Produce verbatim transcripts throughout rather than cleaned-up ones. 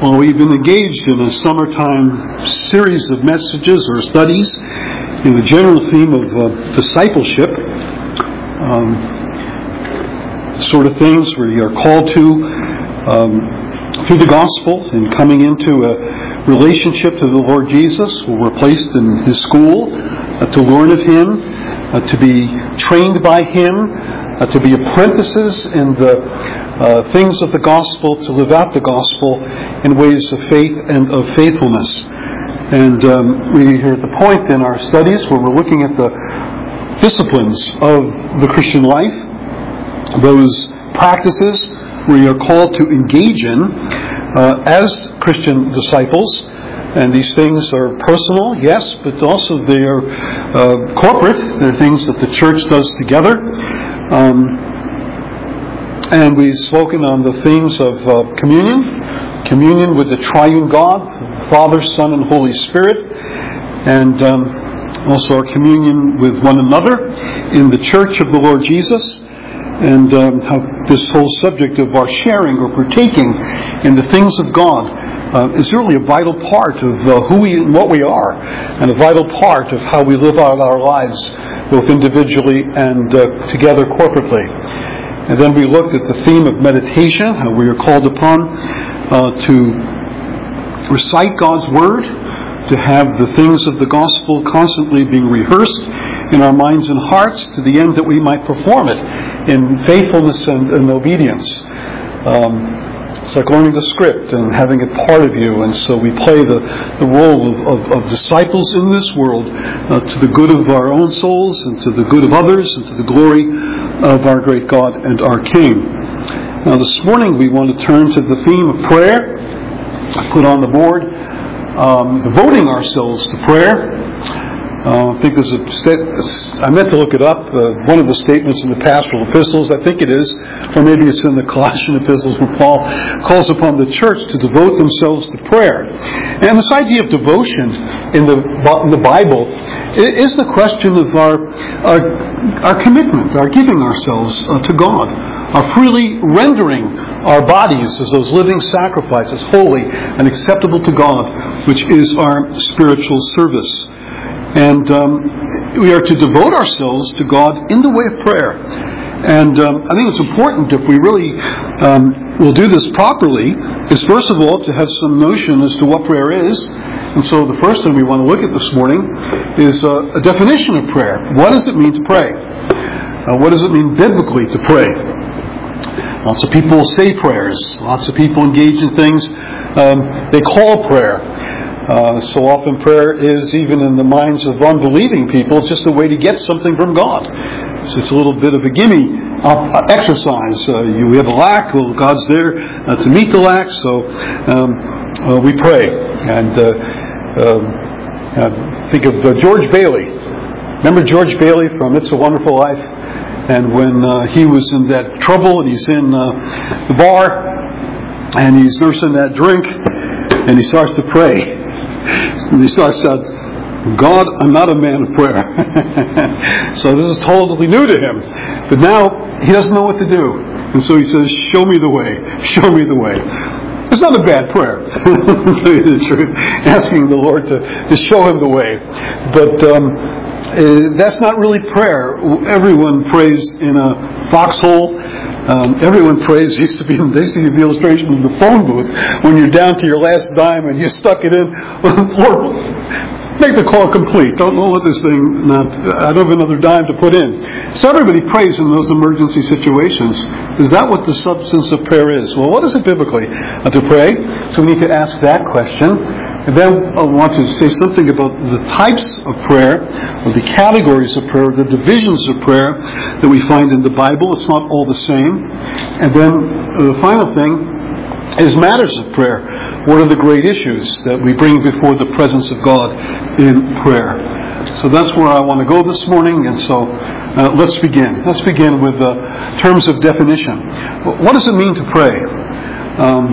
Well, we've been engaged in a summertime series of messages or studies in the general theme of uh, discipleship, um, sort of things where you are called to um, through the gospel and coming into a relationship to the Lord Jesus. We're placed in His school uh, to learn of Him, uh, to be trained by Him, uh, to be apprentices in the Uh, things of the gospel, to live out the gospel in ways of faith and of faithfulness. And um, we are at the point in our studies where we're looking at the disciplines of the Christian life, those practices we are called to engage in uh, as Christian disciples. And these things are personal, yes, but also they are uh, corporate. They're things that the church does together. Um, And we've spoken on the themes of uh, communion, communion with the triune God, Father, Son, and Holy Spirit, and um, also our communion with one another in the Church of the Lord Jesus, and um, how this whole subject of our sharing or partaking in the things of God uh, is really a vital part of uh, who we and what we are, and a vital part of how we live out our lives, both individually and uh, together corporately. And then we looked at the theme of meditation, how we are called upon uh, to recite God's Word, to have the things of the gospel constantly being rehearsed in our minds and hearts to the end that we might perform it in faithfulness and, and obedience. Um, it's like learning the script and having it part of you, and so we play the, the role of, of, of disciples in this world uh, to the good of our own souls and to the good of others and to the glory of our great God and our King. Now this morning we want to turn to the theme of prayer. I put on the board um, devoting ourselves to prayer. Uh, I think there's a st- I meant to look it up. Uh, one of the statements in the pastoral epistles, I think it is, or maybe it's in the Colossian epistles, where Paul calls upon the church to devote themselves to prayer. And this idea of devotion in the in the Bible is the question of our our, our commitment, our giving ourselves uh, to God, our freely rendering our bodies as those living sacrifices, holy and acceptable to God, which is our spiritual service. And um, we are to devote ourselves to God in the way of prayer. And um, I think it's important, if we really um, will do this properly, is first of all to have some notion as to what prayer is. And so the first thing we want to look at this morning is uh, a definition of prayer. What does it mean to pray? Uh, what does it mean biblically to pray? Lots of people say prayers. Lots of people engage in things um, they call prayer. Uh, so often prayer is, even in the minds of unbelieving people, just a way to get something from God. It's just a little bit of a gimme uh, exercise. Uh, you, we have a lack, well, God's there uh, to meet the lack, so um, uh, we pray. And uh, uh, uh, think of uh, George Bailey. Remember George Bailey from It's a Wonderful Life? And when uh, he was in that trouble and he's in uh, the bar and he's nursing that drink and he starts to pray. And he starts out, God, I'm not a man of prayer. So this is totally new to him. But now he doesn't know what to do. And so he says, show me the way. Show me the way. It's not a bad prayer, to tell you the truth. Asking the Lord to, to show him the way. But um, uh, that's not really prayer. Everyone prays in a foxhole. Um, everyone prays. Used to be they used to give the illustration in the phone booth when you're down to your last dime and you stuck it in. Lord, make the call complete. Don't know what this thing. Not. I don't have another dime to put in. So everybody prays in those emergency situations. Is that what the substance of prayer is? Well, what is it biblically uh, to pray? So we need to ask that question. And then I want to say something about the types of prayer, or the categories of prayer, the divisions of prayer that we find in the Bible. It's not all the same. And then uh, the final thing is matters of prayer. What are the great issues that we bring before the presence of God in prayer? So that's where I want to go this morning. And so uh, let's begin. Let's begin with uh, terms of definition. What does it mean to pray? Um,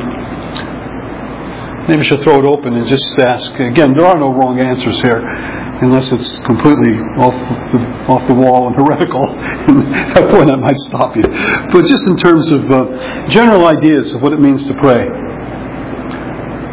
Maybe I should throw it open and just ask. Again, there are no wrong answers here, unless it's completely off the, off the wall and heretical. At that point, I might stop you. But just in terms of uh, general ideas of what it means to pray.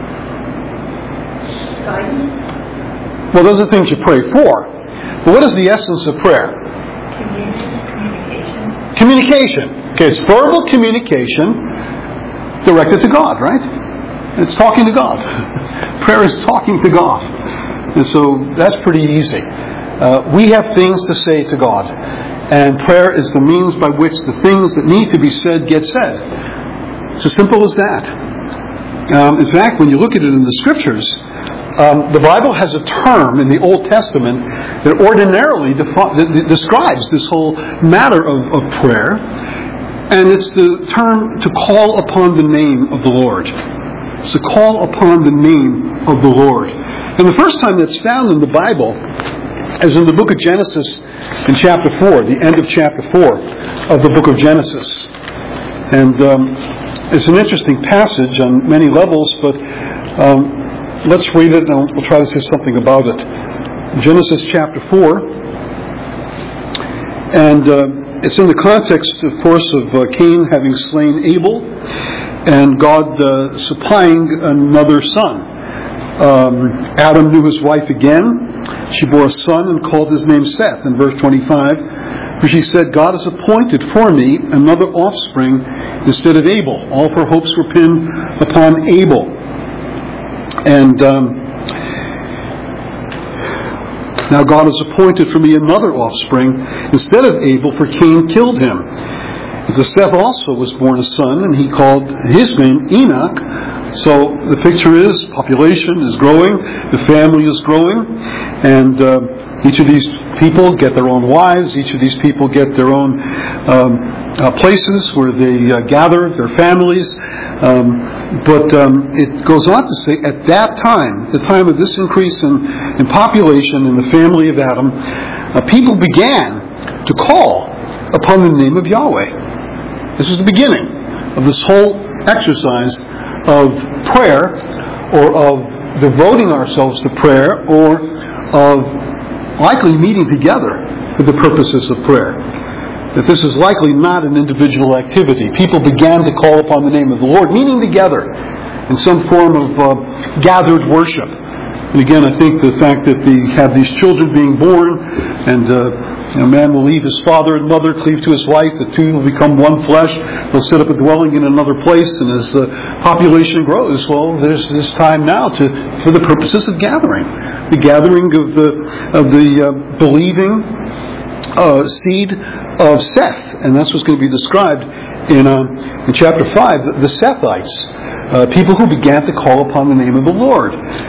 Well, those are things you pray for. But what is the essence of prayer? Communication. Communication. Okay, it's verbal communication directed to God, right? It's talking to God. Prayer is talking to God. And so that's pretty easy. Uh, we have things to say to God. And prayer is the means by which the things that need to be said get said. It's as simple as that. Um, in fact, when you look at it in the Scriptures, um, the Bible has a term in the Old Testament that ordinarily defi- describes this whole matter of, of prayer. And it's the term to call upon the name of the Lord. It's to call upon the name of the Lord. And the first time that's found in the Bible is in the book of Genesis in chapter four, the end of chapter four of the book of Genesis. And um, it's an interesting passage on many levels, but um, let's read it and we'll try to say something about it. Genesis chapter four. And uh, it's in the context, of course, of uh, Cain having slain Abel and God uh, supplying another son. Um, Adam knew his wife again. She bore a son and called his name Seth in verse twenty-five. For she said, God has appointed for me another offspring instead of Abel. All of her hopes were pinned upon Abel. And um, now God has appointed for me another offspring instead of Abel, for Cain killed him. And to Seth also was born a son, and he called his name Enoch. So the picture is, population is growing, the family is growing, and uh, each of these people get their own wives, each of these people get their own um, uh, places where they uh, gather, their families. Um, but um, it goes on to say, at that time, the time of this increase in, in population in the family of Adam, uh, people began to call upon the name of Yahweh. This is the beginning of this whole exercise of prayer, or of devoting ourselves to prayer, or of likely meeting together for the purposes of prayer. That this is likely not an individual activity. People began to call upon the name of the Lord, meeting together in some form of uh, gathered worship. And again, I think the fact that they have these children being born, and uh, a man will leave his father and mother, cleave to his wife, the two will become one flesh, they'll set up a dwelling in another place, and as the population grows, well, there's this time now to for the purposes of gathering. The gathering of the of the uh, believing uh, seed of Seth, and that's what's going to be described in, uh, in chapter five, the, the Sethites, uh, people who began to call upon the name of the Lord.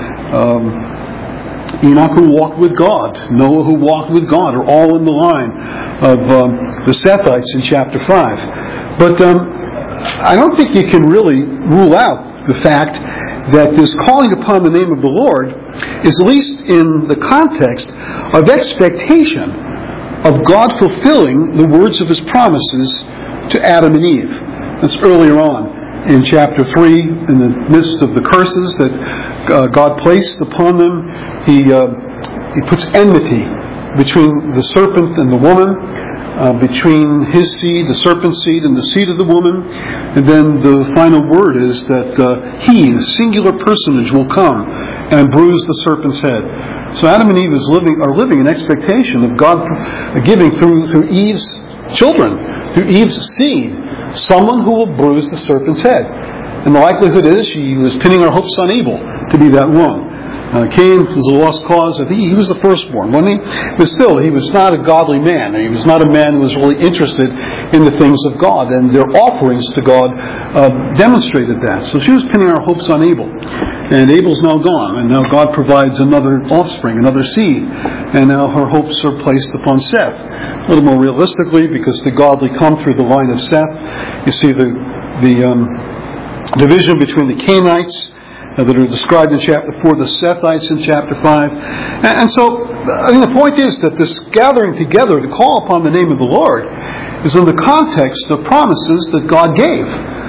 Um, Enoch who walked with God, Noah who walked with God, are all in the line of um, the Sethites in chapter five. But um, I don't think you can really rule out the fact that this calling upon the name of the Lord is at least in the context of expectation of God fulfilling the words of His promises to Adam and Eve. That's earlier on in chapter three, in the midst of the curses that uh, God placed upon them. He uh, he puts enmity between the serpent and the woman, uh, between his seed, the serpent's seed, and the seed of the woman. And then the final word is that uh, he, the singular personage, will come and bruise the serpent's head. So Adam and Eve is living are living in expectation of God giving through through Eve's children, through Eve's seed, someone who will bruise the serpent's head. And the likelihood is she was pinning her hopes on Abel to be that one. Uh, Cain was a lost cause. I think he was the firstborn, wasn't he? But still, he was not a godly man. He was not a man who was really interested in the things of God. And their offerings to God uh, demonstrated that. So she was pinning her hopes on Abel. And Abel's now gone. And now God provides another offspring, another seed. And now her hopes are placed upon Seth. A little more realistically, because the godly come through the line of Seth. You see the, the um, division between the Cainites that are described in chapter four, the Sethites in chapter five. And so, I think the point is that this gathering together to call upon the name of the Lord is in the context of promises that God gave,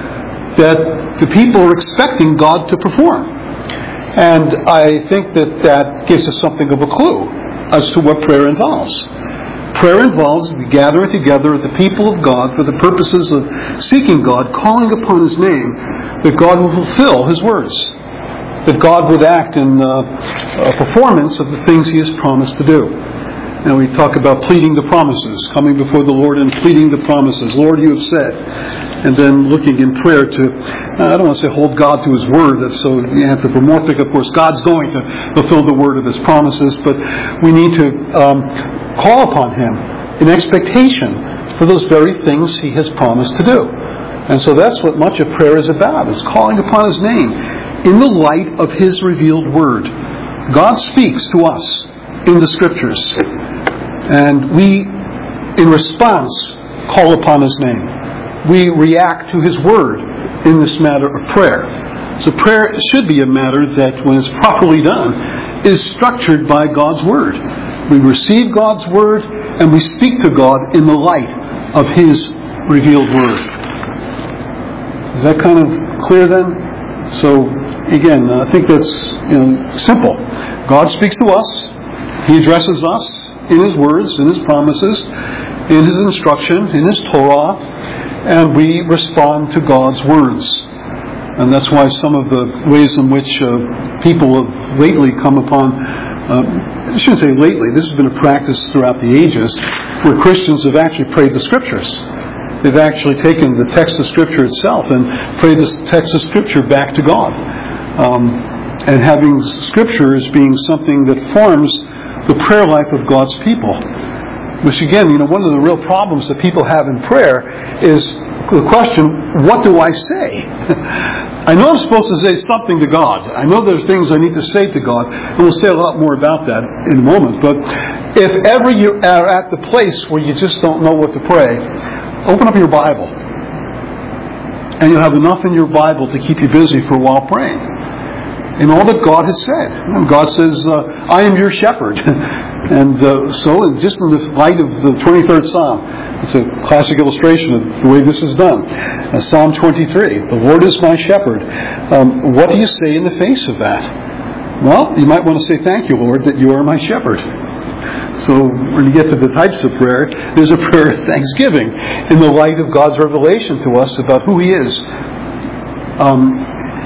that the people are expecting God to perform. And I think that that gives us something of a clue as to what prayer involves. Prayer involves the gathering together of the people of God for the purposes of seeking God, calling upon His name, that God will fulfill His words. that God would act in uh, a performance of the things He has promised to do. And we talk about pleading the promises, coming before the Lord and pleading the promises. Lord, you have said. And then looking in prayer to, I don't want to say hold God to His word, that's so anthropomorphic. Of course, God's going to fulfill the word of His promises, but we need to um, call upon Him in expectation for those very things He has promised to do. And so that's what much of prayer is about. It's calling upon His name in the light of His revealed word. God speaks to us in the Scriptures, and we, in response, call upon His name. We react to His word in this matter of prayer. So prayer should be a matter that, when it's properly done, is structured by God's word. We receive God's word and we speak to God in the light of His revealed word. Is that kind of clear then? So again, I think that's you know simple. God speaks to us. He addresses us in His words, in His promises, in His instruction, in His Torah, and we respond to God's words. And that's why some of the ways in which uh, people have lately come upon, uh, I shouldn't say lately, this has been a practice throughout the ages, where Christians have actually prayed the Scriptures. They've actually taken the text of Scripture itself and prayed the text of Scripture back to God. Um, and having Scripture as being something that forms the prayer life of God's people. Which again, you know, one of the real problems that people have in prayer is the question, what do I say? I know I'm supposed to say something to God. I know there's things I need to say to God, and we'll say a lot more about that in a moment. But if ever you are at the place where you just don't know what to pray, open up your Bible. And you'll have enough in your Bible to keep you busy for a while praying. In all that God has said. And God says, uh, I am your shepherd. and uh, so, just in the light of the twenty-third Psalm, it's a classic illustration of the way this is done. Uh, Psalm twenty-three, the Lord is my shepherd. Um, what do you say in the face of that? Well, you might want to say, thank you, Lord, that you are my shepherd. So when you get to the types of prayer, there's a prayer of thanksgiving in the light of God's revelation to us about who He is. Um,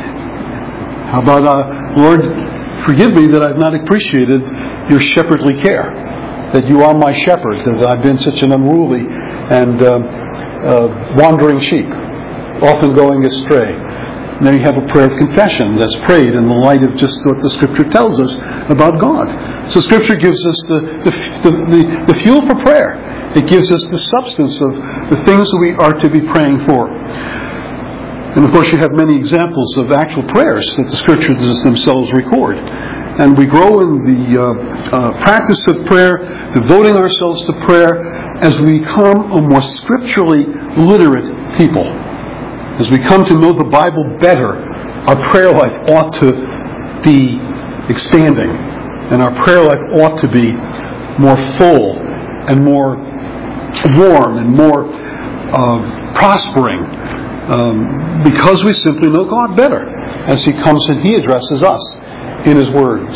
how about, uh, Lord, forgive me that I've not appreciated your shepherdly care, that you are my shepherd, that I've been such an unruly and uh, uh, wandering sheep, often going astray. And then you have a prayer of confession that's prayed in the light of just what the Scripture tells us about God. So Scripture gives us the, the, the, the fuel for prayer. It gives us the substance of the things that we are to be praying for. And of course you have many examples of actual prayers that the Scriptures themselves record. And we grow in the uh, uh, practice of prayer, devoting ourselves to prayer, as we become a more scripturally literate people. As we come to know the Bible better, our prayer life ought to be expanding. And our prayer life ought to be more full and more warm and more uh, prospering. Um, because we simply know God better as He comes and He addresses us in His words.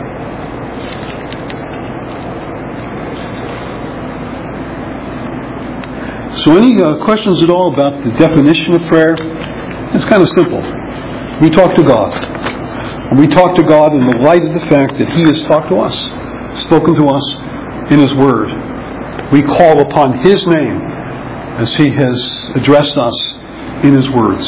So any uh, questions at all about the definition of prayer? It's kind of simple. We talk to God. And we talk to God in the light of the fact that He has talked to us, spoken to us in His Word. We call upon His name as He has addressed us in His words.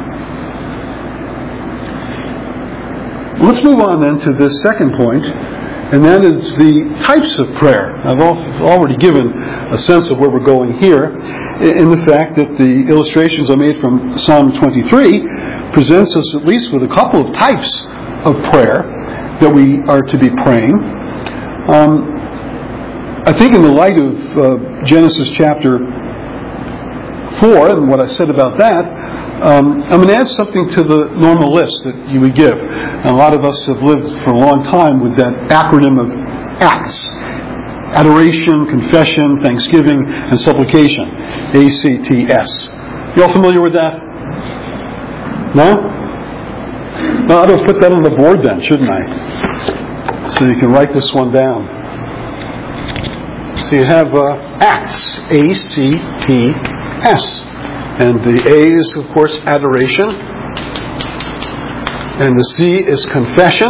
Let's move on then to the second point, and that is the types of prayer. I've already given a sense of where we're going here in the fact that the illustrations I made from Psalm twenty-three presents us at least with a couple of types of prayer that we are to be praying. Um, I think in the light of uh, Genesis chapter four and what I said about that, um, I'm going to add something to the normal list that you would give. And a lot of us have lived for a long time with that acronym of ACTS. Adoration, confession, thanksgiving, and supplication. A C T S. You all familiar with that? No? No, I ought to put that on the board then, shouldn't I? So you can write this one down. So you have uh, ACTS. A C T S. And the A is, of course, adoration. And the C is confession.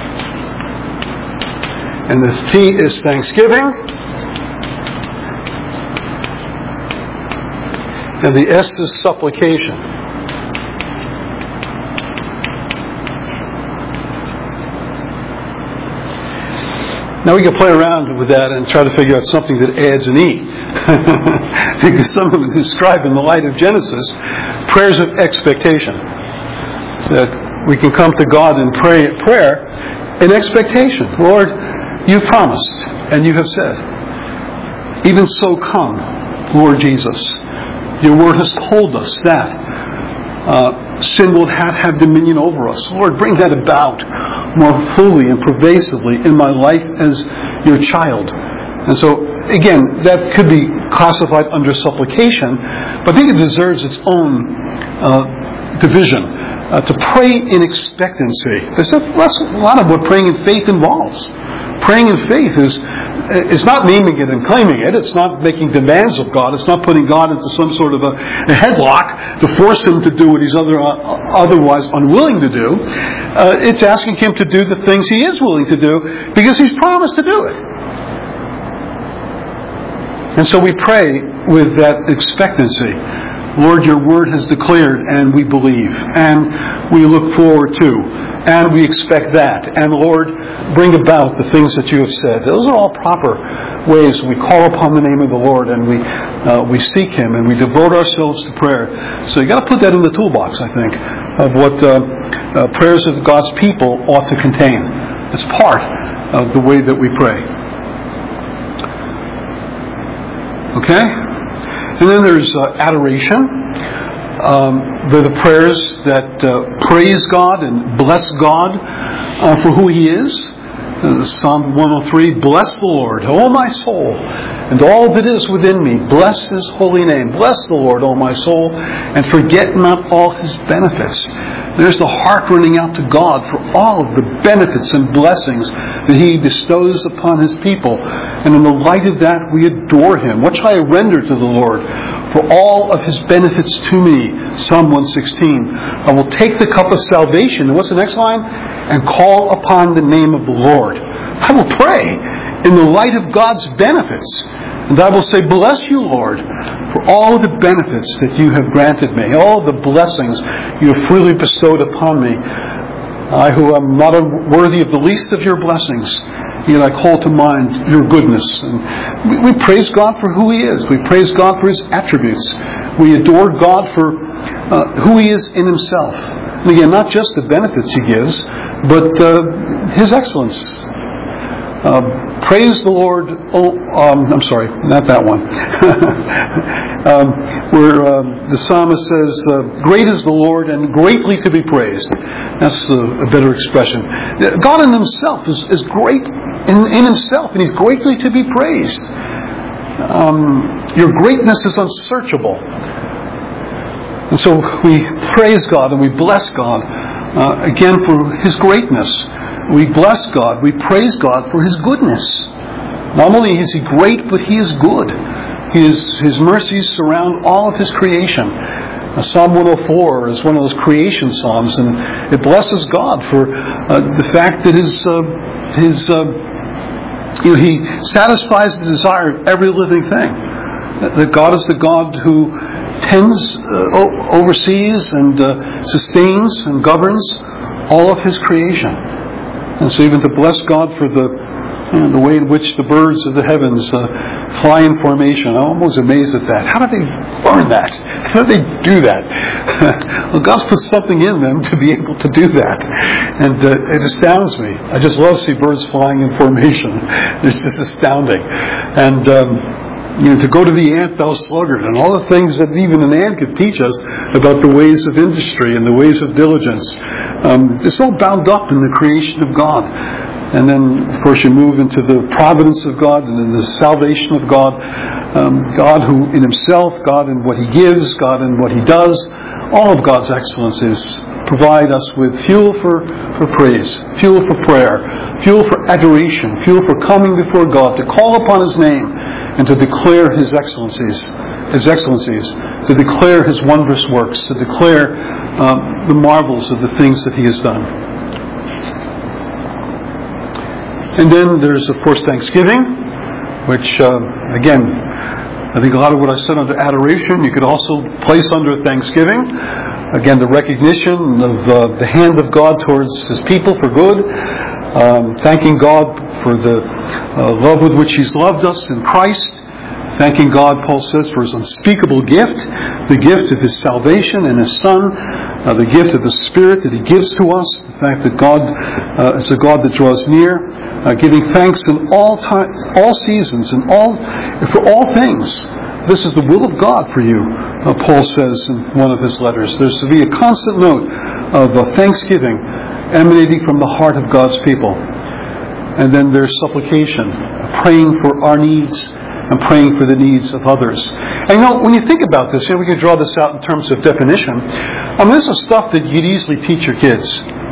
And the T is thanksgiving. And the S is supplication. Now we can play around with that and try to figure out something that adds an E. Because some of it is described in the light of Genesis, prayers of expectation. That we can come to God and pray prayer in expectation. Lord, you've promised and you have said, even so come, Lord Jesus. Your word has told us that uh, sin will have, have dominion over us. Lord, bring that about more fully and pervasively in my life as your child. And so, again, that could be classified under supplication, but I think it deserves its own uh, division. Uh, to pray in expectancy. That's a, that's a lot of what praying in faith involves. Praying in faith is is not naming it and claiming it. It's not making demands of God. It's not putting God into some sort of a, a headlock to force Him to do what He's other, uh, otherwise unwilling to do. Uh, it's asking Him to do the things He is willing to do because He's promised to do it. And so we pray with that expectancy. Lord, your word has declared, and we believe, and we look forward to, and we expect that. And Lord, bring about the things that you have said. Those are all proper ways we call upon the name of the Lord, and we uh, we seek Him, and we devote ourselves to prayer. So you got to put that in the toolbox, I think, of what uh, uh, prayers of God's people ought to contain. It's part of the way that we pray. Okay? And then there's uh, adoration. Um, they're the prayers that uh, praise God and bless God uh, for who He is. Uh, Psalm one oh three, bless the Lord, O my soul, and all that is within me. Bless His holy name. Bless the Lord, O my soul, and forget not all His benefits. There's the heart running out to God for all of the benefits and blessings that He bestows upon His people. And in the light of that, we adore Him. What shall I render to the Lord for all of His benefits to me? Psalm one sixteen. I will take the cup of salvation. And what's the next line? And call upon the name of the Lord. I will pray in the light of God's benefits. And I will say, bless you, Lord, for all the benefits that you have granted me, all the blessings you have freely bestowed upon me. I who am not worthy of the least of your blessings, yet I call to mind your goodness. And we, we praise God for who He is. We praise God for His attributes. We adore God for uh, who He is in Himself. And again, not just the benefits He gives, but uh, His excellence. Uh, praise the Lord. Oh, um, I'm sorry, not that one. um, where uh, the psalmist says, uh, "Great is the Lord, and greatly to be praised." That's a, a better expression. God in Himself is, is great in, in Himself, and He's greatly to be praised. Um, your greatness is unsearchable, and so we praise God and we bless God uh, again for His greatness. We bless God. We praise God for His goodness. Not only is He great, but He is good. His, His mercies surround all of His creation. Uh, Psalm one oh four is one of those creation psalms, and it blesses God for uh, the fact that His, uh, His, uh, you know, He satisfies the desire of every living thing. That God is the God who tends, uh, oversees, and uh, sustains and governs all of His creation. And so even to bless God for the you know, the way in which the birds of the heavens uh, fly in formation. I'm almost amazed at that. How do they learn that? How do they do that? Well, God's put something in them to be able to do that. And uh, it astounds me. I just love to see birds flying in formation. It's just astounding. And um, you know, to go to the ant, thou sluggard, and all the things that even an ant could teach us about the ways of industry and the ways of diligence. Um, it's all bound up in the creation of God. And then, of course, you move into the providence of God and then the salvation of God. Um, God who in Himself, God in what He gives, God in what He does. All of God's excellencies provide us with fuel for, for praise, fuel for prayer, fuel for adoration, fuel for coming before God to call upon His name and to declare His excellencies, His excellencies, to declare His wondrous works, to declare um, the marvels of the things that He has done. And then there's, of course, Thanksgiving, which, uh, again, I think a lot of what I said under adoration, you could also place under Thanksgiving. Again, the recognition of uh, the hand of God towards His people for good. Um, thanking God for the uh, love with which He's loved us in Christ. Thanking God, Paul says, for His unspeakable gift, the gift of His salvation in His Son, uh, the gift of the Spirit that He gives to us, the fact that God uh, is a God that draws near, uh, giving thanks in all time, all seasons, and all for all things. This is the will of God for you, uh, Paul says in one of his letters. There's to be a constant note of uh, thanksgiving emanating from the heart of God's people. And then there's supplication, praying for our needs and praying for the needs of others. And you know, when you think about this, you know, we can draw this out in terms of definition. I mean, this is stuff that you'd easily teach your kids.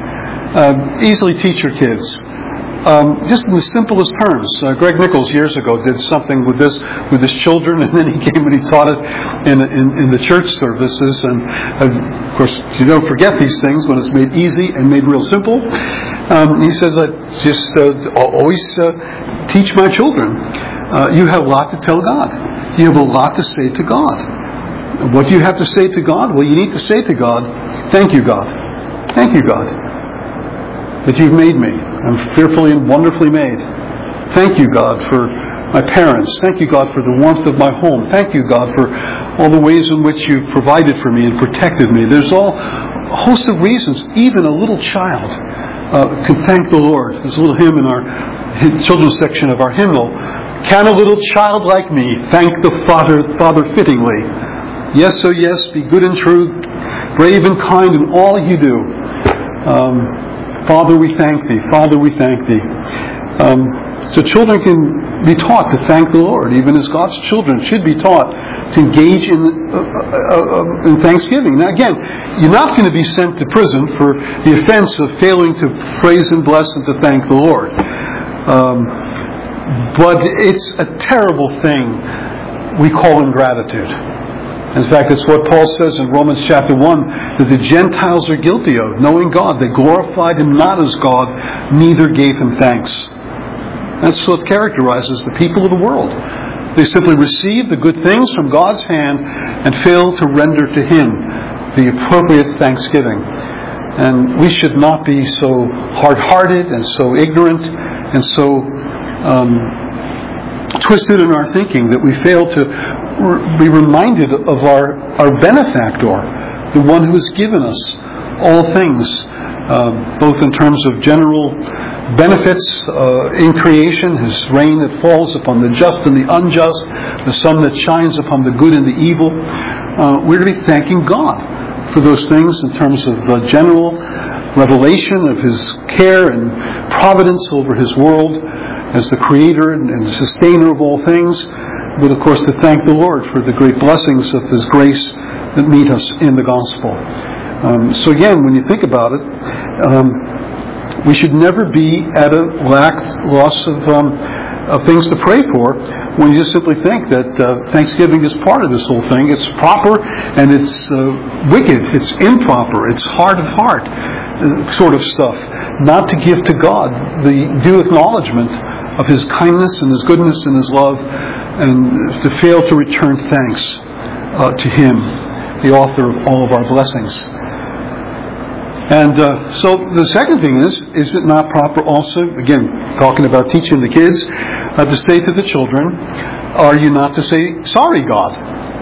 Uh, easily teach your kids. Um, just in the simplest terms. Uh, Greg Nichols years ago did something with this with his children, and then he came and he taught it in in, in the church services. And uh, of course, you don't forget these things when it's made easy and made real simple. Um, he says, "I just uh, always uh, teach my children. Uh, you have a lot to tell God. You have a lot to say to God. What do you have to say to God? Well, you need to say to God, thank you, God. Thank you, God, that you've made me. I'm fearfully and wonderfully made. Thank you, God, for my parents. Thank you, God, for the warmth of my home. Thank you, God, for all the ways in which you've provided for me and protected me." There's all a host of reasons. Even a little child uh, can thank the Lord. There's a little hymn in our children's section of our hymnal. "Can a little child like me thank the Father, Father fittingly? Yes, oh yes, be good and true, brave and kind in all you do. Um, Father, we thank Thee. Father, we thank Thee." Um, so children can be taught to thank the Lord, even as God's children should be taught to engage in, uh, uh, uh, in thanksgiving. Now again, you're not going to be sent to prison for the offense of failing to praise and bless and to thank the Lord. Um, but it's a terrible thing we call ingratitude. In fact, it's what Paul says in Romans chapter one, that the Gentiles are guilty of, knowing God. They glorified Him not as God, neither gave Him thanks. That's what characterizes the people of the world. They simply receive the good things from God's hand and fail to render to Him the appropriate thanksgiving. And we should not be so hard-hearted and so ignorant and so um, twisted in our thinking that we fail to be reminded of our, our benefactor, the one who has given us all things, uh, both in terms of general benefits uh, in creation, His rain that falls upon the just and the unjust, the sun that shines upon the good and the evil. Uh, we're to be thanking God for those things in terms of uh, general revelation of His care and providence over His world as the creator and sustainer of all things. But of course to thank the Lord for the great blessings of His grace that meet us in the gospel. Um, so again, when you think about it, um, we should never be at a lack, loss of, um, of things to pray for when you just simply think that uh, Thanksgiving is part of this whole thing. It's proper and it's uh, wicked, it's improper, it's heart of heart uh, sort of stuff. Not to give to God the due acknowledgement of His kindness and His goodness and His love, and to fail to return thanks uh, to Him, the author of all of our blessings. And uh, so the second thing is, is it not proper also, again, talking about teaching the kids, uh, to say to the children, are you not to say, sorry, God?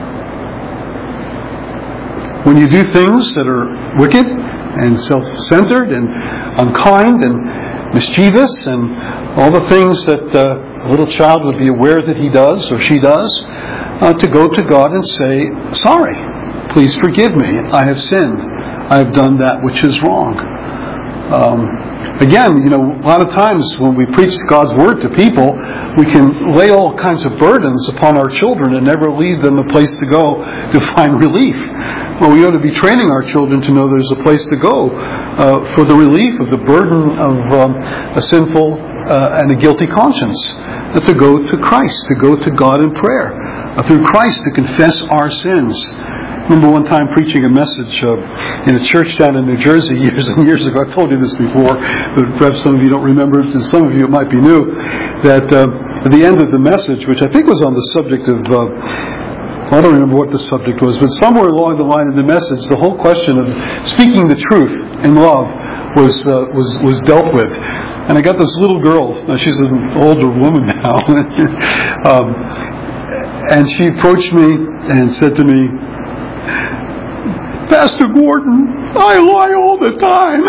When you do things that are wicked and self-centered and unkind and mischievous and all the things that uh, a little child would be aware that he does or she does, uh, to go to God and say, sorry, please forgive me, I have sinned, I have done that which is wrong. Um, again, you know, a lot of times when we preach God's Word to people, we can lay all kinds of burdens upon our children and never leave them a place to go to find relief. Well, we ought to be training our children to know there's a place to go uh, for the relief of the burden of um, a sinful uh, and a guilty conscience. uh, to go to Christ, to go to God in prayer. Uh, through Christ to confess our sins. I remember one time preaching a message uh, in a church down in New Jersey years and years ago. I've told you this before, but perhaps some of you don't remember it, and some of you it might be new, that uh, at the end of the message, which I think was on the subject of, uh, I don't remember what the subject was, but somewhere along the line of the message, the whole question of speaking the truth in love was uh, was was dealt with. And I got this little girl, now she's an older woman now, um, and she approached me and said to me, Pastor Gordon, I lie all the time.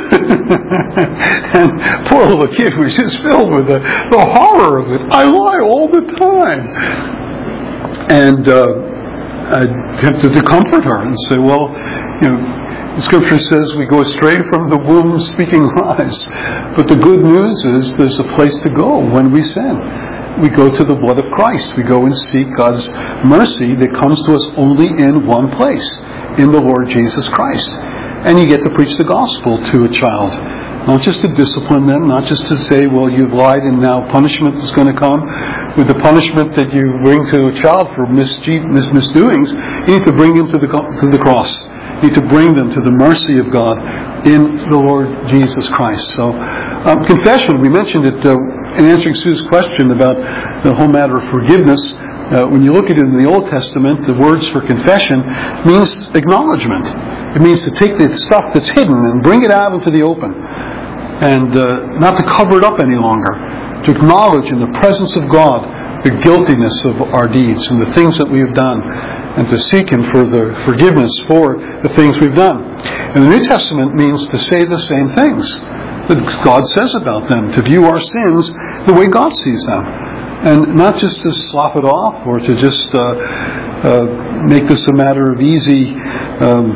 And poor little kid was just filled with the, the horror of it. I lie all the time. And uh, I attempted to comfort her and say, well, you know, the Scripture says we go astray from the womb speaking lies. But the good news is there's a place to go when we sin. We go to the blood of Christ. We go and seek God's mercy that comes to us only in one place, in the Lord Jesus Christ. And you get to preach the gospel to a child. Not just to discipline them, not just to say, well, you've lied and now punishment is going to come. With the punishment that you bring to a child for mischief, mis- misdoings, you need to bring them to the, to the cross. You need to bring them to the mercy of God in the Lord Jesus Christ. So, um, confession, we mentioned it uh, in answering Sue's question about the whole matter of forgiveness. Uh, when you look at it in the Old Testament, the words for confession means acknowledgement. It means to take the stuff that's hidden and bring it out into the open. And uh, not to cover it up any longer. To acknowledge in the presence of God the guiltiness of our deeds and the things that we have done. And to seek Him for the forgiveness for the things we've done. And the New Testament means to say the same things that God says about them. To view our sins the way God sees them. And not just to slough it off or to just uh, uh, make this a matter of easy, um,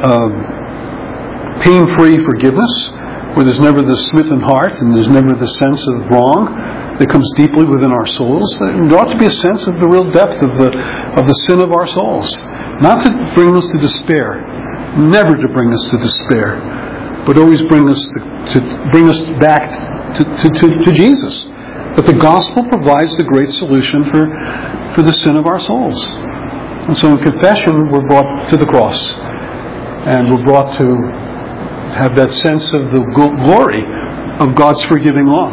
uh, pain-free forgiveness, where there's never the smitten heart and there's never the sense of wrong that comes deeply within our souls. There ought to be a sense of the real depth of the of the sin of our souls. Not to bring us to despair, never to bring us to despair, but always bring us to, to bring us back to, to, to, to Jesus. That the gospel provides the great solution for, for the sin of our souls. And so in confession, we're brought to the cross. And we're brought to have that sense of the glory of God's forgiving love.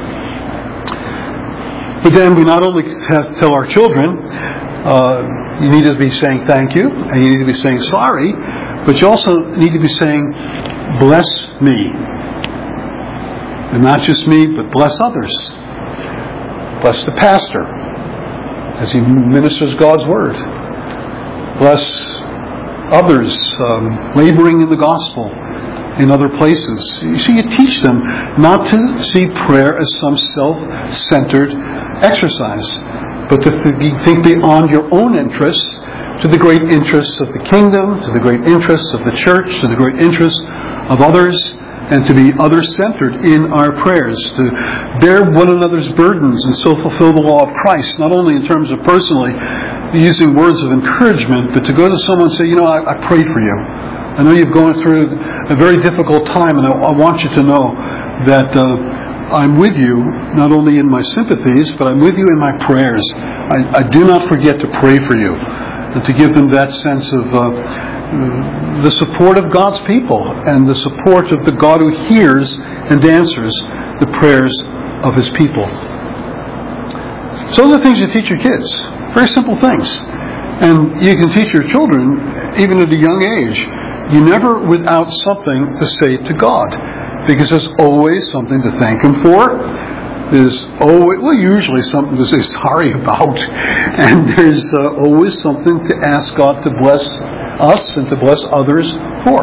But then we not only have to tell our children, uh, you need to be saying thank you, and you need to be saying sorry, but you also need to be saying, bless me. And not just me, but bless others. Bless the pastor as he ministers God's word. Bless others um, laboring in the gospel in other places. You see, you teach them not to see prayer as some self-centered exercise, but to th- think beyond your own interests to the great interests of the kingdom, to the great interests of the church, to the great interests of others, and to be other-centered in our prayers, to bear one another's burdens and so fulfill the law of Christ, not only in terms of personally using words of encouragement, but to go to someone and say, you know, I, I pray for you. I know you're going through a very difficult time, and I, I want you to know that uh, I'm with you, not only in my sympathies, but I'm with you in my prayers. I, I do not forget to pray for you, and to give them that sense of uh, the support of God's people and the support of the God who hears and answers the prayers of His people. So those are things you teach your kids. Very simple things. And you can teach your children, even at a young age, you never without something to say to God. Because there's always something to thank Him for. There's always, well, usually something to say sorry about. And there's uh, always something to ask God to bless us and to bless others for.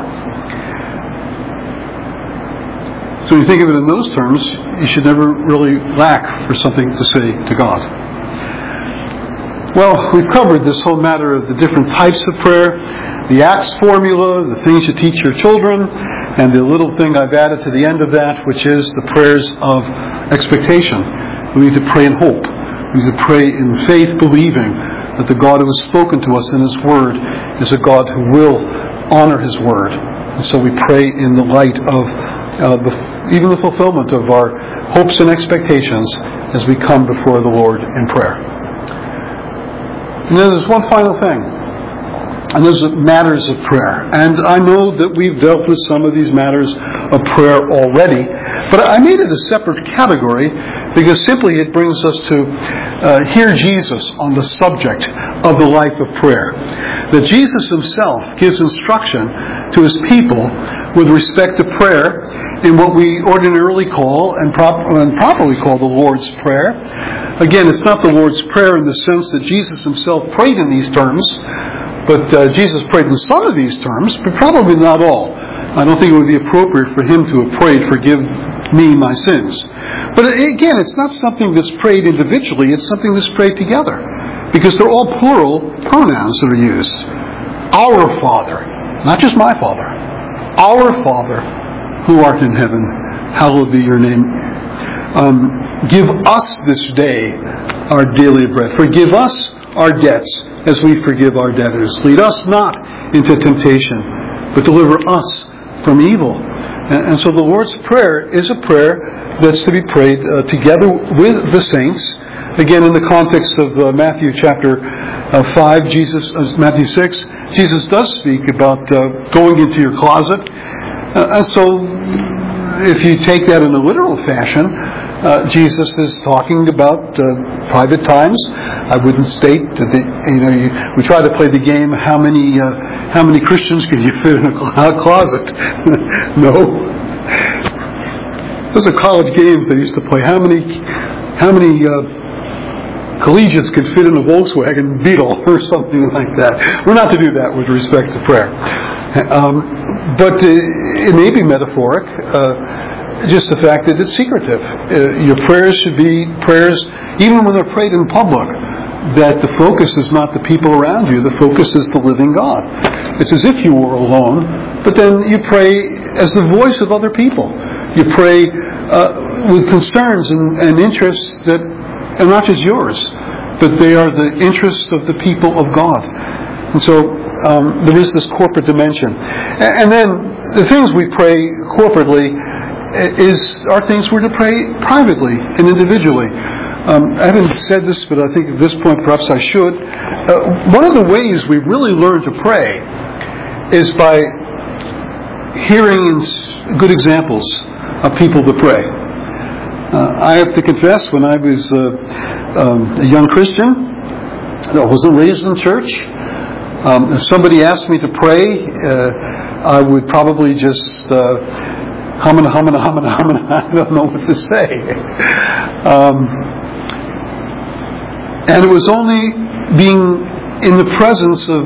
So when you think of it in those terms, you should never really lack for something to say to God. Well, we've covered this whole matter of the different types of prayer, the ACTS formula, the things you teach your children, and the little thing I've added to the end of that, which is the prayers of expectation. We need to pray in hope. We need to pray in faith, believing that the God who has spoken to us in His Word is a God who will honor His Word. And so we pray in the light of uh, the, even the fulfillment of our hopes and expectations as we come before the Lord in prayer. And then there's one final thing, and those are matters of prayer. And I know that we've dealt with some of these matters of prayer already, but I made it a separate category because simply it brings us to uh, hear Jesus on the subject of the life of prayer. That Jesus himself gives instruction to his people with respect to prayer in what we ordinarily call and, prop- and properly call the Lord's Prayer. Again, it's not the Lord's Prayer in the sense that Jesus himself prayed in these terms, but uh, Jesus prayed in some of these terms, but probably not all. I don't think it would be appropriate for him to have prayed, "Forgive me my sins." But again, it's not something that's prayed individually, it's something that's prayed together. Because they're all plural pronouns that are used. Our Father, not just my Father. Our Father, who art in heaven, hallowed be your name. Um, give us this day our daily bread. Forgive us our debts as we forgive our debtors. Lead us not into temptation, but deliver us from evil. And, and so the Lord's Prayer is a prayer that's to be prayed uh, together with the saints. Again, in the context of uh, Matthew chapter uh, five, Jesus, uh, Matthew six, Jesus does speak about uh, going into your closet. Uh, and so, if you take that in a literal fashion, uh, Jesus is talking about uh, private times. I wouldn't state that the, you know you, we try to play the game. How many uh, how many Christians can you fit in a closet? No. Those are college games they used to play. How many how many uh, collegiates could fit in a Volkswagen Beetle or something like that? We're not to do that with respect to prayer. Um, but uh, it may be metaphoric. Uh, just the fact that it's secretive. Uh, your prayers should be prayers, even when they're prayed in public, that the focus is not the people around you. The focus is the living God. It's as if you were alone, but then you pray as the voice of other people. You pray uh, with concerns and, and interests that are not just yours, but they are the interests of the people of God. And so um, there is this corporate dimension. And, and then the things we pray corporately is are things we're to pray privately and individually. Um, I haven't said this, but I think at this point perhaps I should. Uh, one of the ways we really learn to pray is by hearing good examples of people to pray. Uh, I have to confess, when I was uh, um, a young Christian, I wasn't raised in church. Um, if somebody asked me to pray, uh, I would probably just uh, hum and hum and hum and hum and I don't know what to say. Um, and it was only being in the presence of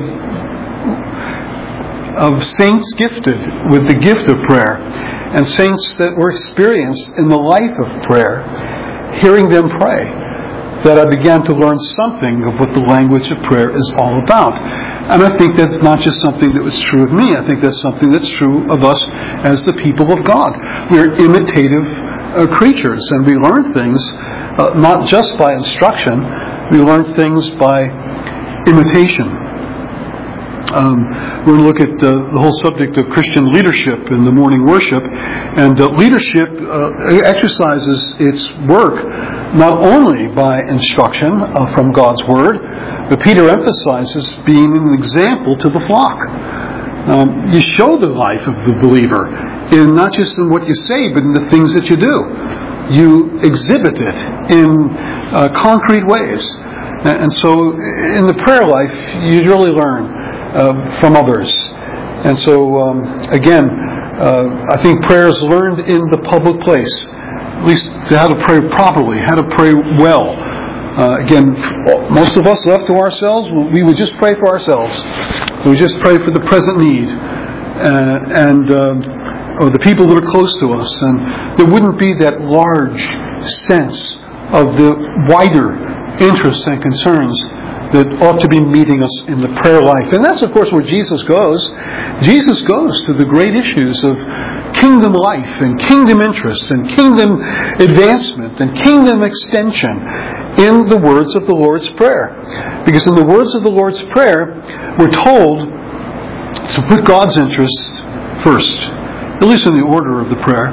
of saints gifted with the gift of prayer, and saints that were experienced in the life of prayer, hearing them pray, that I began to learn something of what the language of prayer is all about. And I think that's not just something that was true of me. I think that's something that's true of us as the people of God. We're imitative uh, creatures, and we learn things uh, not just by instruction. We learn things by imitation. Um, we're going to look at uh, the whole subject of Christian leadership in the morning worship. And uh, leadership uh, exercises its work not only by instruction uh, from God's Word, but Peter emphasizes being an example to the flock. Um, you show the life of the believer, in not just in what you say, but in the things that you do. You exhibit it in uh, concrete ways. And so in the prayer life, you really learn Uh, from others. And so, um, again, uh, I think prayer is learned in the public place, at least how to pray properly, how to pray well. Uh, again, most of us left to ourselves, we would just pray for ourselves. We would just pray for the present need uh, and uh, or the people that are close to us. And there wouldn't be that large sense of the wider interests and concerns that ought to be meeting us in the prayer life. And that's, of course, where Jesus goes. Jesus goes to the great issues of kingdom life and kingdom interest and kingdom advancement and kingdom extension in the words of the Lord's Prayer. Because in the words of the Lord's Prayer, we're told to put God's interests first, at least in the order of the prayer.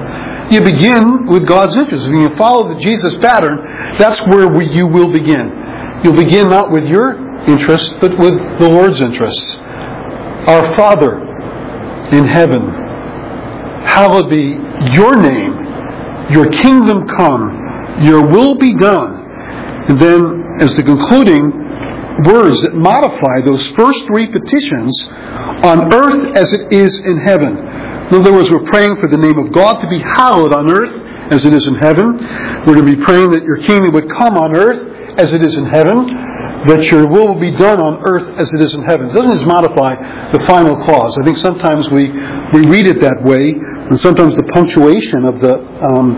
You begin with God's interest. If you can follow the Jesus pattern, that's where we, you will begin. You'll begin not with your interests, but with the Lord's interests. Our Father in heaven, hallowed be your name. Your kingdom come. Your will be done. And then, as the concluding words that modify those first three petitions, on earth as it is in heaven. In other words, we're praying for the name of God to be hallowed on earth as it is in heaven. We're going to be praying that your kingdom would come on earth as it is in heaven, that your will will be done on earth as it is in heaven. It doesn't just modify the final clause. I think sometimes we, we read it that way, and sometimes the punctuation of the um,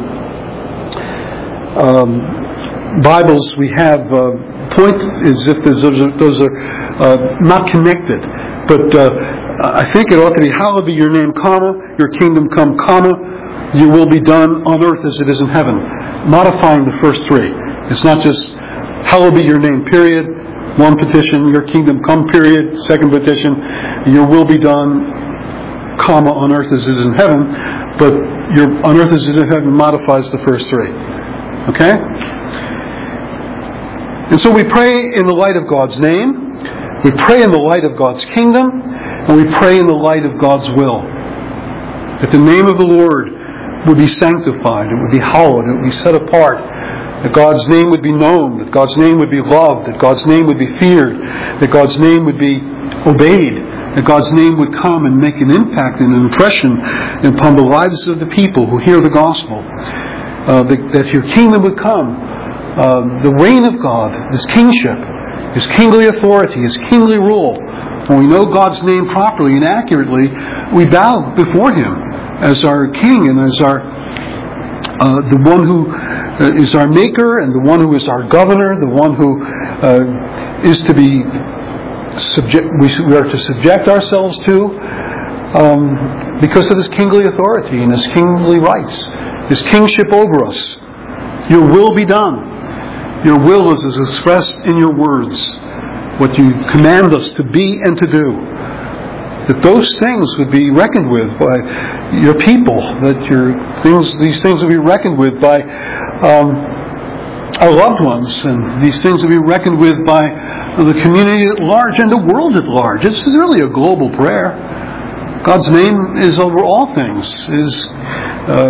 um, Bibles we have uh, point as if those are, those are uh, not connected. But uh, I think it ought to be, hallowed be your name, comma, your kingdom come, comma, your will be done on earth as it is in heaven. Modifying the first three. It's not just, hallowed be your name, period. One petition, your kingdom come, period. Second petition, your will be done, comma, on earth as it is in heaven. But your on earth as it is in heaven modifies the first three. Okay? And so we pray in the light of God's name. We pray in the light of God's kingdom, and we pray in the light of God's will. That the name of the Lord would be sanctified, it would be hallowed, it would be set apart. That God's name would be known, that God's name would be loved, that God's name would be feared, that God's name would be obeyed, that God's name would come and make an impact and an impression upon the lives of the people who hear the gospel. Uh, that, that your kingdom would come, uh, the reign of God, His kingship, His kingly authority, His kingly rule. When we know God's name properly and accurately, we bow before Him as our King and as our uh, the one who uh, is our Maker and the one who is our Governor, the one who uh, is to be subject. We, we are to subject ourselves to um, because of His kingly authority and His kingly rights, His kingship over us. Your will be done. Your will is as expressed in your words, what you command us to be and to do. That those things would be reckoned with by your people. That your things, these things would be reckoned with by um, our loved ones, and these things would be reckoned with by the community at large and the world at large. This is really a global prayer. God's name is over all things. Is uh,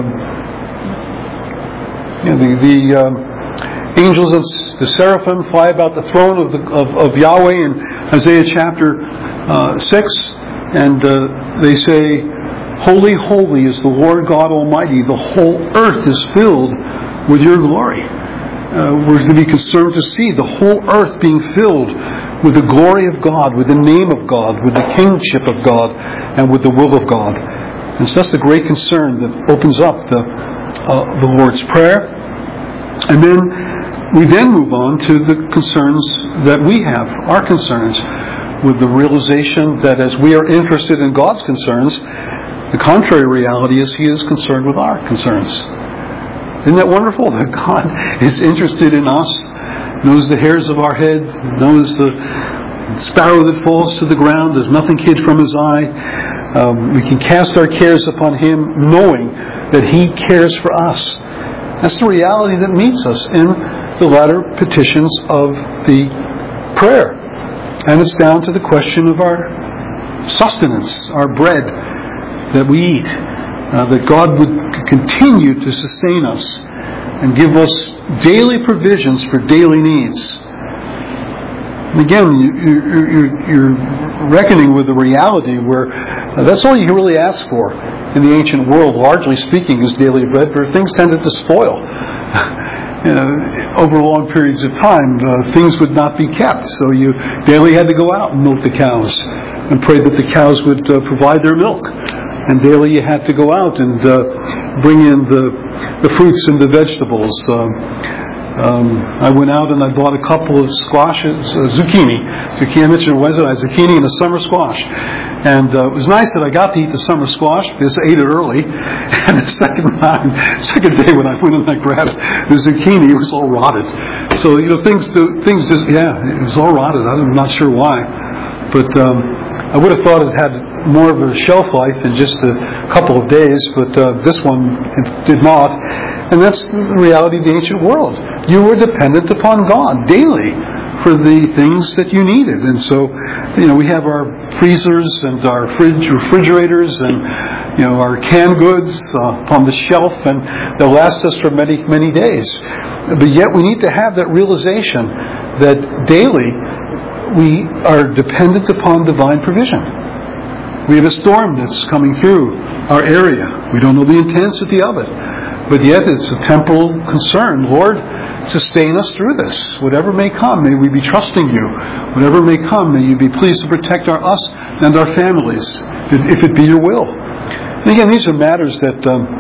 you know, the the um, angels and the seraphim fly about the throne of, the, of, of Yahweh in Isaiah chapter uh, six, and uh, they say, "Holy, holy is the Lord God Almighty. The whole earth is filled with your glory." Uh, we're to be concerned to see the whole earth being filled with the glory of God, with the name of God, with the kingship of God, and with the will of God. And so that's the great concern that opens up the uh, the Lord's Prayer. And then we then move on to the concerns that we have, our concerns, with the realization that as we are interested in God's concerns, the contrary reality is He is concerned with our concerns. Isn't that wonderful? That God is interested in us, knows the hairs of our head, knows the sparrow that falls to the ground, there's nothing hid from His eye. Um, we can cast our cares upon Him, knowing that He cares for us. That's the reality that meets us in the latter petitions of the prayer. And it's down to the question of our sustenance, our bread that we eat. Uh, that God would continue to sustain us and give us daily provisions for daily needs. And again, you, you, you, you're reckoning with the reality where uh, that's all you can really ask for in the ancient world, largely speaking, is daily bread, where things tended to spoil. You know, over long periods of time, uh, things would not be kept. So you daily had to go out and milk the cows and pray that the cows would uh, provide their milk. And daily you had to go out and uh, bring in the the fruits and the vegetables. Um, um, I went out and I bought a couple of squashes, uh, zucchini. Zucchini, I mentioned Wednesday night, zucchini and a summer squash. And uh, it was nice that I got to eat the summer squash because I ate it early. And the second time, second day when I went and I grabbed the zucchini, it was all rotted. So, you know, things, things just, yeah, it was all rotted. I'm not sure why. But um, I would have thought it had more of a shelf life than just a couple of days, but uh, this one did not. And that's the reality of the ancient world. You were dependent upon God daily for the things that you needed. And so, you know, we have our freezers and our fridge refrigerators and, you know, our canned goods uh, on the shelf, and they'll last us for many, many days. But yet we need to have that realization that daily we are dependent upon divine provision. We have a storm that's coming through our area. We don't know the intensity of it, but yet it's a temporal concern. Lord, sustain us through this. Whatever may come, may we be trusting you. Whatever may come, may you be pleased to protect our us and our families, if it be your will. And again, these are matters that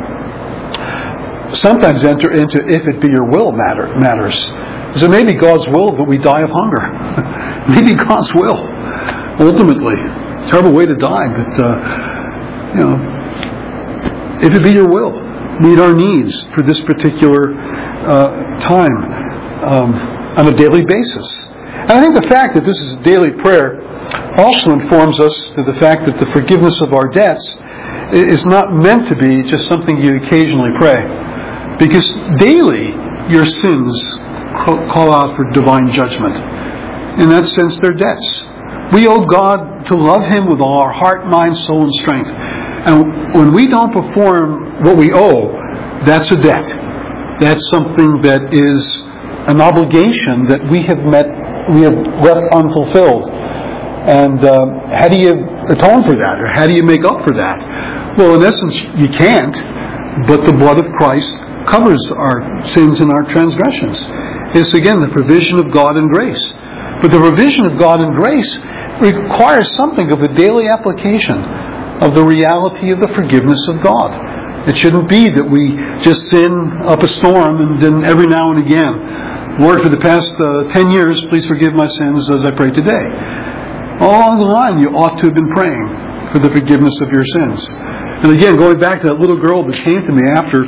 um, sometimes enter into if it be your will matter matters. So maybe God's will, but we die of hunger. Maybe God's will, ultimately. Terrible way to die, but uh, you know, if it be your will, meet our needs for this particular uh, time um, on a daily basis. And I think the fact that this is a daily prayer also informs us to the fact that the forgiveness of our debts is not meant to be just something you occasionally pray, because daily your sins call out for divine judgment. In that sense, they're debts. We owe God to love Him with all our heart, mind, soul, and strength. And when we don't perform what we owe, that's a debt. That's something that is an obligation that we have met, we have left unfulfilled. And uh, how do you atone for that, or how do you make up for that? Well, in essence, you can't. But the blood of Christ covers our sins and our transgressions. It's again the provision of God and grace. But the provision of God and grace requires something of a daily application of the reality of the forgiveness of God. It shouldn't be that we just sin up a storm and then every now and again, Lord, for the past uh, ten years, please forgive my sins as I pray today. All along the line, you ought to have been praying for the forgiveness of your sins. And again, going back to that little girl that came to me after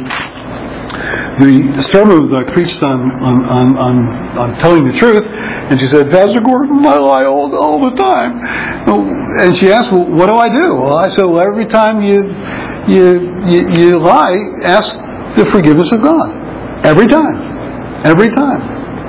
the sermon that I preached on on, on, on, on telling the truth, and she said, Pastor Gordon, I lie all, all the time. And she asked, well, what do I do? Well, I said, well, every time you, you, you, you lie, ask the forgiveness of God. Every time. Every time.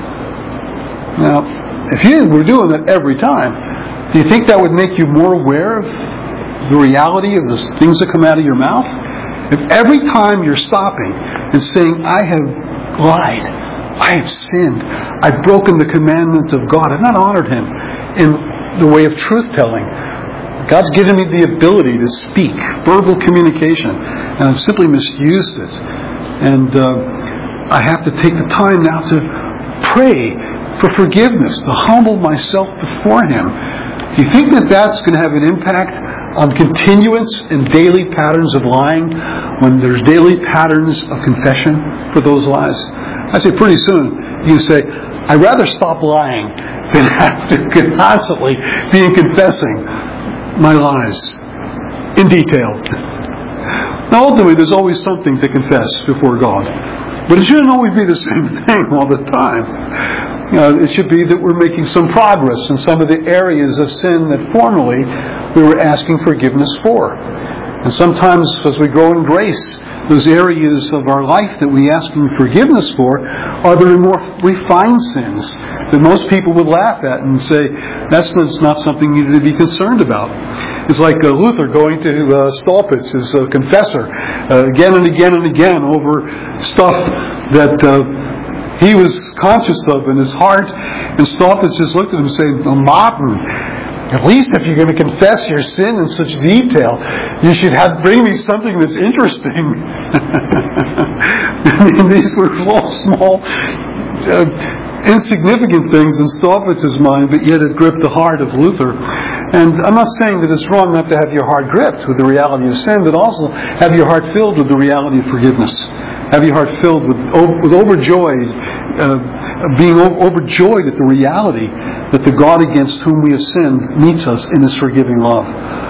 Now, if you were doing that every time, do you think that would make you more aware of the reality of the things that come out of your mouth? If every time you're stopping and saying, I have lied, I have sinned, I've broken the commandments of God, I've not honored Him in the way of truth-telling. God's given me the ability to speak, verbal communication, and I've simply misused it. And uh, I have to take the time now to pray for forgiveness, to humble myself before Him. Do you think that that's going to have an impact on continuance in daily patterns of lying when there's daily patterns of confession for those lies? I say pretty soon you say, I'd rather stop lying than have to constantly be confessing my lies in detail. Now ultimately there's always something to confess before God. But it shouldn't always be the same thing all the time. You know, it should be that we're making some progress in some of the areas of sin that formerly we were asking forgiveness for. And sometimes as we grow in grace, those areas of our life that we ask forgiveness for are the more refined sins that most people would laugh at and say, that's not something you need to be concerned about. It's like uh, Luther going to uh, Stolpitz, his uh, confessor, uh, again and again and again over stuff that uh, he was conscious of in his heart. And Stolpitz just looked at him and said, well, Martin, at least if you're going to confess your sin in such detail, you should have bring me something that's interesting. I mean, these were all small, uh, insignificant things in Stolpitz's mind, but yet it gripped the heart of Luther. And I'm not saying that it's wrong not to have your heart gripped with the reality of sin, but also have your heart filled with the reality of forgiveness. Have your heart filled with with overjoyed, uh, being overjoyed at the reality that the God against whom we have sinned meets us in His forgiving love.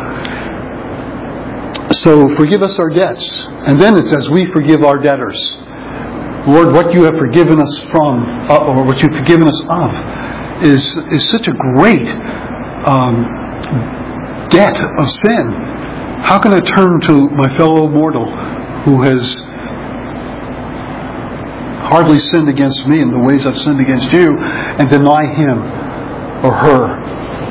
So forgive us our debts. And then it says, we forgive our debtors. Lord, what you have forgiven us from, uh, or what you've forgiven us of, is, is such a great um, debt of sin How can I turn to my fellow mortal who has hardly sinned against me in the ways I've sinned against you and deny him or her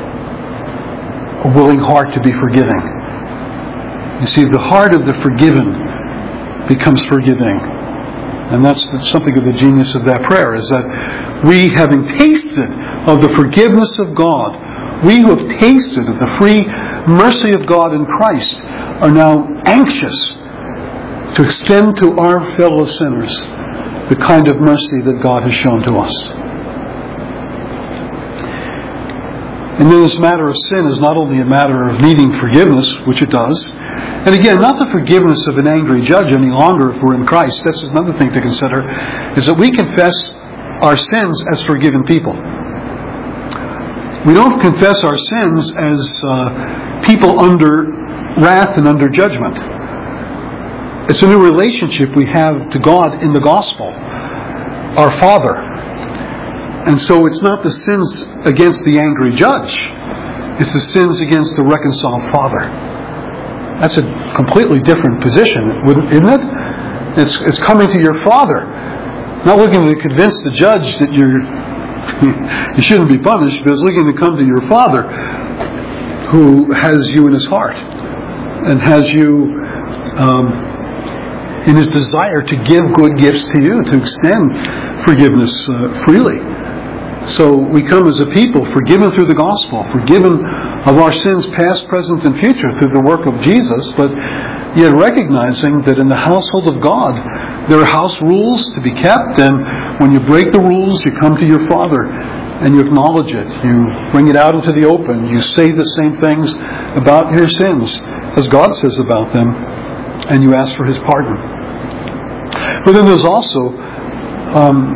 a willing heart to be forgiving? You see, the heart of the forgiven becomes forgiving. And that's something of the genius of that prayer, is that we, having tasted of the forgiveness of God, we who have tasted of the free mercy of God in Christ, are now anxious to extend to our fellow sinners the kind of mercy that God has shown to us. And then this matter of sin is not only a matter of needing forgiveness, which it does, and again, not the forgiveness of an angry judge any longer if we're in Christ. That's another thing to consider, is that we confess our sins as forgiven people. We don't confess our sins as uh, people under wrath and under judgment. It's a new relationship we have to God in the gospel, our Father. And so it's not the sins against the angry judge, it's the sins against the reconciled Father. That's a completely different position, isn't it? It's, it's coming to your Father, not looking to convince the judge that you're you shouldn't be punished, but it's looking to come to your Father who has you in his heart and has you um, in his desire to give good gifts to you, to extend forgiveness uh, freely. So we come as a people forgiven through the gospel, forgiven of our sins past, present, and future through the work of Jesus, but yet recognizing that in the household of God there are house rules to be kept, and when you break the rules, you come to your Father and you acknowledge it. You bring it out into the open. You say the same things about your sins as God says about them, and you ask for his pardon. But then there's also um,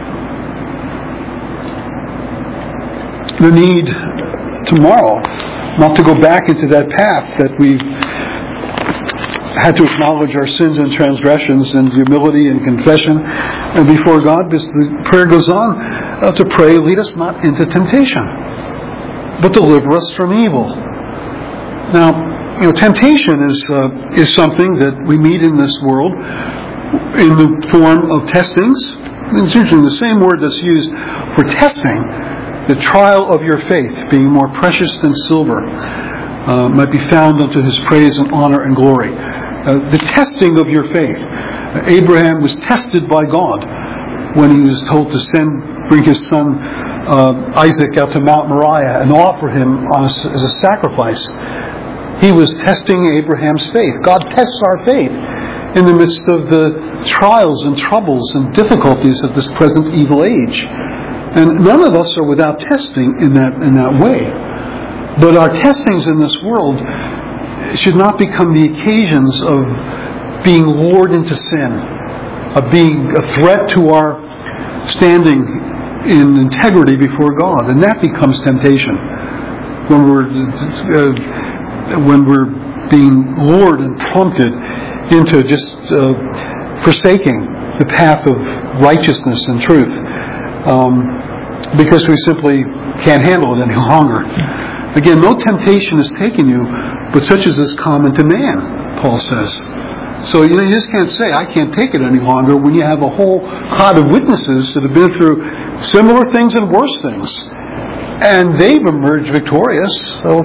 the need tomorrow not to go back into that path that we've had to acknowledge our sins and transgressions and humility and confession and before God. Because the prayer goes on uh, to pray, lead us not into temptation, but deliver us from evil. Now, you know, temptation is uh, is something that we meet in this world in the form of testings. It's usually the same word that's used for testing. The trial of your faith, being more precious than silver, uh, might be found unto his praise and honor and glory. Uh, the testing of your faith. Uh, Abraham was tested by God when he was told to send, bring his son uh, Isaac out to Mount Moriah and offer him on a, as a sacrifice. He was testing Abraham's faith. God tests our faith in the midst of the trials and troubles and difficulties of this present evil age. And none of us are without testing in that in that way. But our testings in this world should not become the occasions of being lured into sin, of being a threat to our standing in integrity before God. And that becomes temptation when we're uh, when we're being lured and prompted into just uh, forsaking the path of righteousness and truth. Um, because we simply can't handle it any longer. Again, no temptation has taken you, but such as is common to man, Paul says. So you know, you just can't say, I can't take it any longer, when you have a whole cloud of witnesses that have been through similar things and worse things. And they've emerged victorious. So,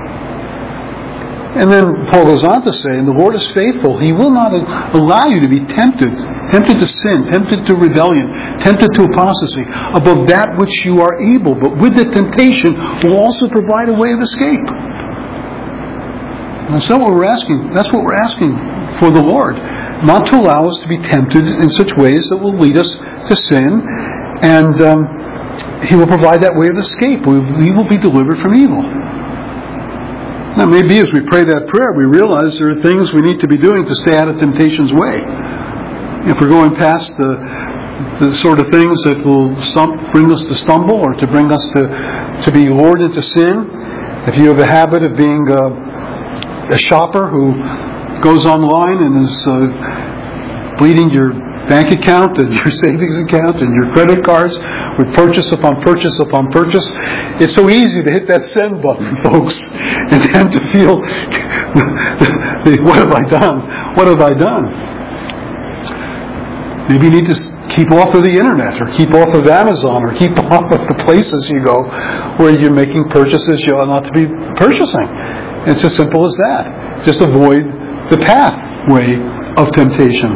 and then Paul goes on to say, and the Lord is faithful. He will not allow you to be tempted, tempted to sin, tempted to rebellion, tempted to apostasy, above that which you are able. But with the temptation will also provide a way of escape. And that's what we're asking. That's what we're asking for the Lord. Not to allow us to be tempted in such ways that will lead us to sin. And um, He will provide that way of escape. We, we will be delivered from evil. Now, maybe as we pray that prayer, we realize there are things we need to be doing to stay out of temptation's way. If we're going past the, the sort of things that will stump, bring us to stumble or to bring us to, to be lured into sin, if you have a habit of being a, a shopper who goes online and is uh, bleeding your bank account and your savings account and your credit cards with purchase upon purchase upon purchase. It's so easy to hit that send button, folks, and then to feel, what have I done? What have I done? Maybe you need to keep off of the internet, or keep off of Amazon, or keep off of the places you go where you're making purchases you ought not to be purchasing. It's as simple as that. Just avoid the pathway of temptation.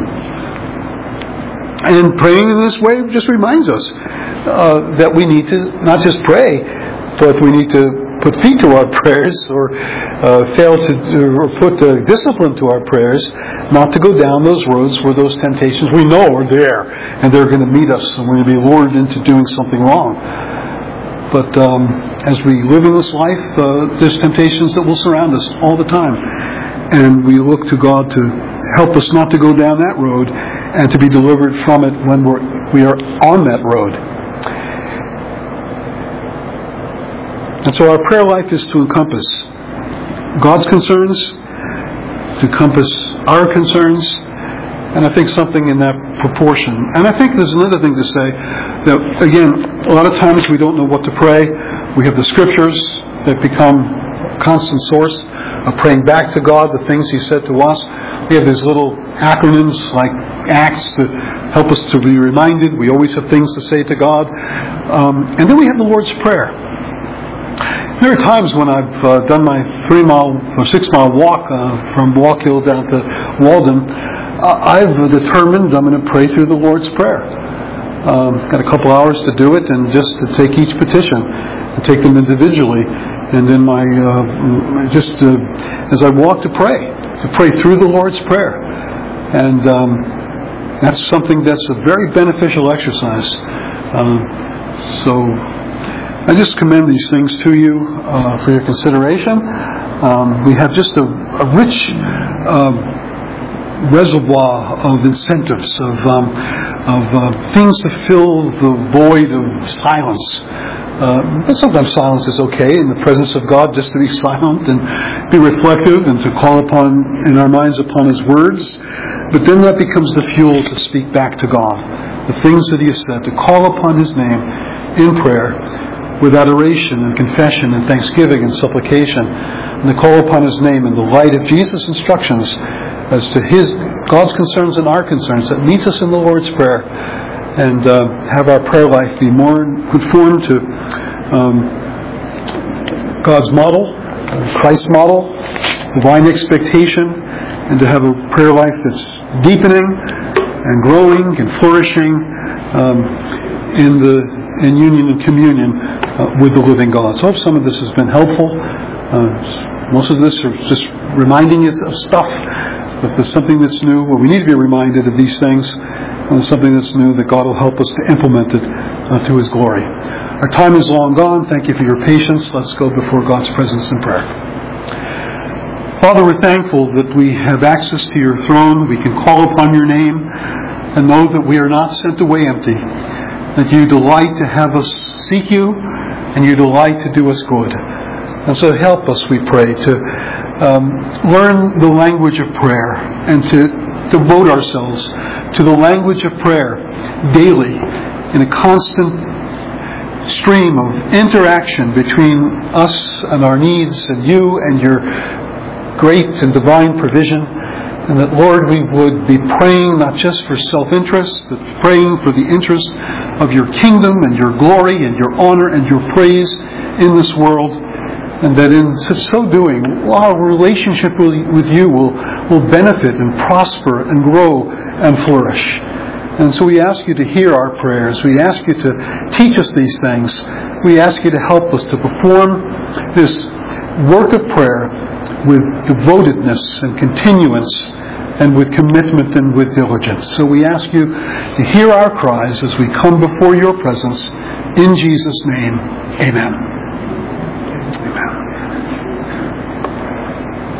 And praying in this way just reminds us uh, that we need to not just pray, but we need to put feet to our prayers, or uh, fail to do, or put uh, discipline to our prayers, not to go down those roads where those temptations we know are there, and they're going to meet us, and we're going to be lured into doing something wrong. But um, as we live in this life, uh, there's temptations that will surround us all the time, and we look to God to help us not to go down that road, and to be delivered from it when we're, we are on that road. And so our prayer life is to encompass God's concerns, to encompass our concerns, and I think something in that proportion. And I think there's another thing to say, that again, a lot of times we don't know what to pray. We have the scriptures that become a constant source of praying back to God the things He said to us. We have these little acronyms like ACTS to help us to be reminded. We always have things to say to God. Um, and then we have the Lord's Prayer. There are times when I've uh, done my three mile or six mile walk uh, from Walk Hill down to Walden. Uh, I've determined I'm going to pray through the Lord's Prayer. Um, got a couple hours to do it, and just to take each petition and take them individually, and then my uh, just uh, as I walk to pray, to pray through the Lord's Prayer, and um, that's something that's a very beneficial exercise. Um, so. I just commend these things to you uh, for your consideration. Um, we have just a, a rich uh, reservoir of incentives, of um, of uh, things to fill the void of silence. Uh, but sometimes silence is okay in the presence of God, just to be silent and be reflective and to call upon, in our minds, upon His words. But then that becomes the fuel to speak back to God. The things that He has said, to call upon His name in prayer, with adoration and confession and thanksgiving and supplication, and to call upon His name in the light of Jesus' instructions as to His God's concerns and our concerns, that meets us in the Lord's Prayer, and uh, have our prayer life be more conformed to um, God's model, Christ's model, divine expectation, and to have a prayer life that's deepening and growing and flourishing um, in the in union and communion uh, with the living God. So I hope some of this has been helpful. Uh, most of this is just reminding us of stuff. If there's something that's new, well, we need to be reminded of these things. And there's something that's new, that God will help us to implement it uh, to His glory. Our time is long gone. Thank you for your patience. Let's go before God's presence in prayer. Father, we're thankful that we have access to your throne. We can call upon your name and know that we are not sent away empty. That you delight to have us seek you, and you delight to do us good. And so help us, we pray, to um, learn the language of prayer, and to devote ourselves to the language of prayer daily, in a constant stream of interaction between us and our needs, and you and your great and divine provision. And that, Lord, we would be praying not just for self-interest, but praying for the interest of your kingdom and your glory and your honor and your praise in this world. And that in so doing, our relationship with you will, will benefit and prosper and grow and flourish. And so we ask you to hear our prayers. We ask you to teach us these things. We ask you to help us to perform this work of prayer with devotedness and continuance, and with commitment and with diligence. So we ask you to hear our cries as we come before your presence. In Jesus' name, amen.